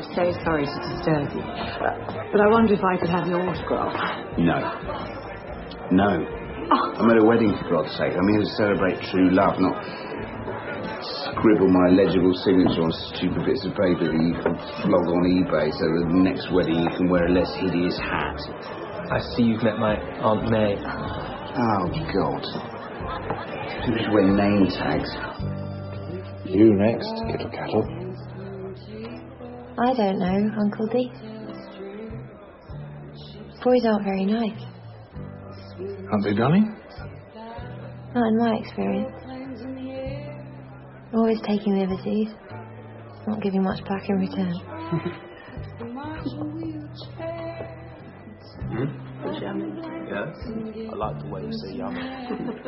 so sorry to disturb you, but I wonder if I could have your autograph. No. No. Oh. I'm at a wedding, for God's sake. I'm here to celebrate true love, not scribble my legible signature on stupid bits of paper that you can flog on eBay so that the next wedding you can wear a less hideous hat. I see you've met my Aunt May. Oh, God. People should wear name tags. You next, Kittle Cattle. I don't know, Uncle D. Boys aren't very nice. Aren't they, darling? Not in my experience. Always taking liberties, not giving much back in return. Yes? I like the way you say yummy.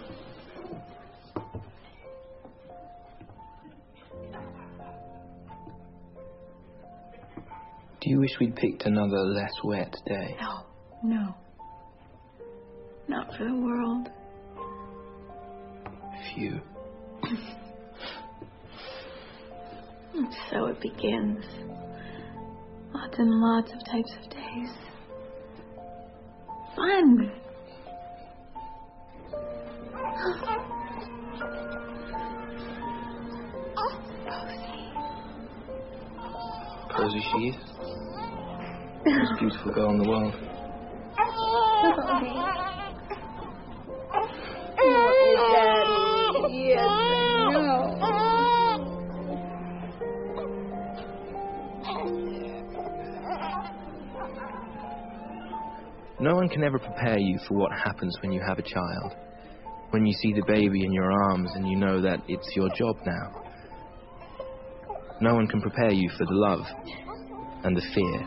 Do you wish we'd picked another less wet day? No. Not for the world. Phew. And so it begins. Lots and lots of types of days. Fun. Posy she is. Most beautiful girl in the world. No one can ever prepare you for what happens when you have a child. When you see the baby in your arms and you know that it's your job now. No one can prepare you for the love and the fear.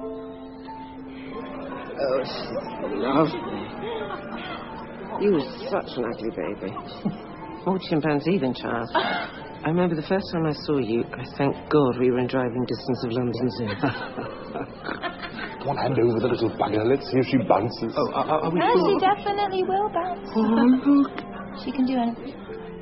Oh, she's lovely. You were such an ugly baby. More chimpanzee than child. I remember the first time I saw you, I thank God we were in driving distance of London Zoo. Come on, hand over the little bugger. Let's see if she bounces. Oh, are we No, sure? she definitely will bounce. Oh, look. She can do anything.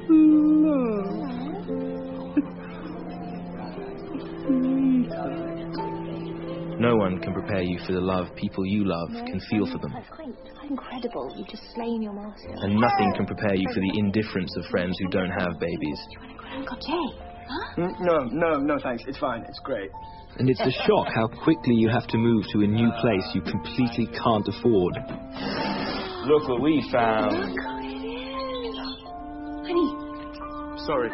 No one can prepare you for the love people you love can feel for them. That's quite incredible. You've just slain your master. And nothing can prepare you for the indifference of friends who don't have babies. Do you want to go Uncle Jay? Huh? No, thanks. It's fine. It's great. And it's a shock how quickly you have to move to a new place you completely can't afford. Look what we found. Look who it is. Honey. Sorry.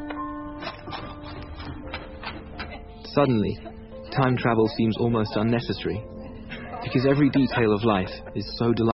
Suddenly, time travel seems almost unnecessary, because every detail of life is so delightful.